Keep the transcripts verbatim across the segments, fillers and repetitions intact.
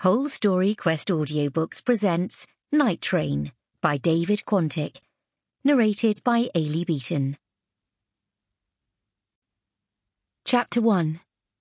Whole Story Quest Audiobooks presents Night Train by David Quantick, narrated by Ailey Beaton. Chapter one.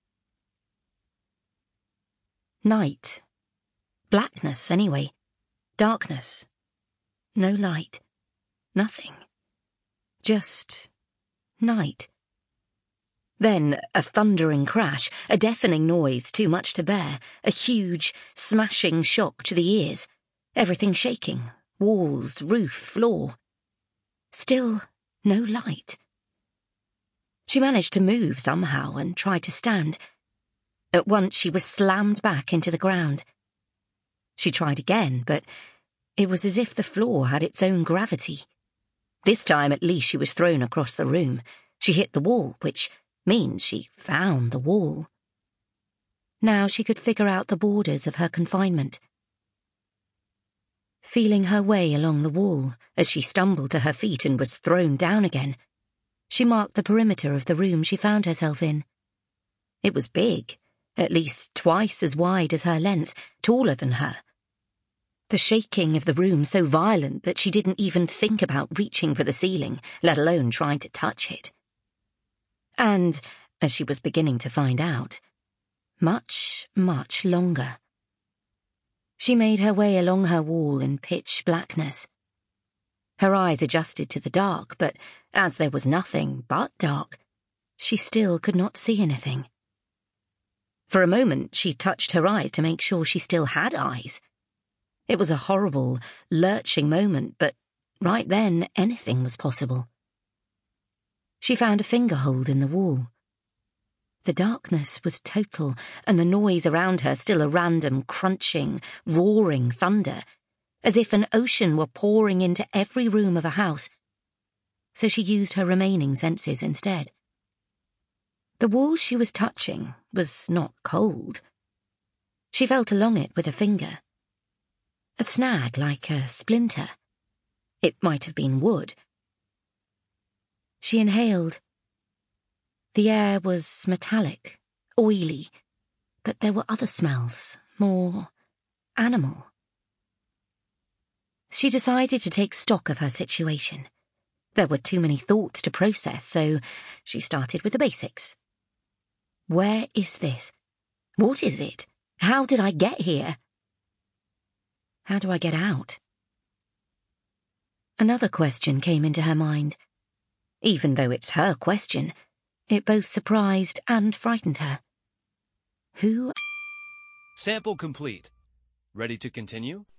Night. Blackness, anyway. Darkness. No light. Nothing. Just night. Then a thundering crash, a deafening noise too much to bear, a huge, smashing shock to the ears, everything shaking, walls, roof, floor. Still no light. She managed to move somehow and tried to stand. At once she was slammed back into the ground. She tried again, but it was as if the floor had its own gravity. This time at least she was thrown across the room. She hit the wall, which means she found the wall. Now she could figure out the borders of her confinement. Feeling her way along the wall as she stumbled to her feet and was thrown down again, she marked the perimeter of the room she found herself in. It was big, at least twice as wide as her length, taller than her. The shaking of the room so violent that she didn't even think about reaching for the ceiling, let alone trying to touch it. And, as she was beginning to find out, much, much longer. She made her way along her wall in pitch blackness. Her eyes adjusted to the dark, but as there was nothing but dark, she still could not see anything. For a moment she touched her eyes to make sure she still had eyes. It was a horrible, lurching moment, but right then anything was possible. She found a finger hold in the wall. The darkness was total, and the noise around her still a random crunching, roaring thunder, as if an ocean were pouring into every room of a house. So she used her remaining senses instead. The wall she was touching was not cold. She felt along it with a finger. A snag like a splinter. It might have been wood. She inhaled. The air was metallic, oily, but there were other smells, more animal. She decided to take stock of her situation. There were too many thoughts to process, so she started with the basics. Where is this? What is it? How did I get here? How do I get out? Another question came into her mind. Even though it's her question, it both surprised and frightened her. Who? Sample complete. Ready to continue?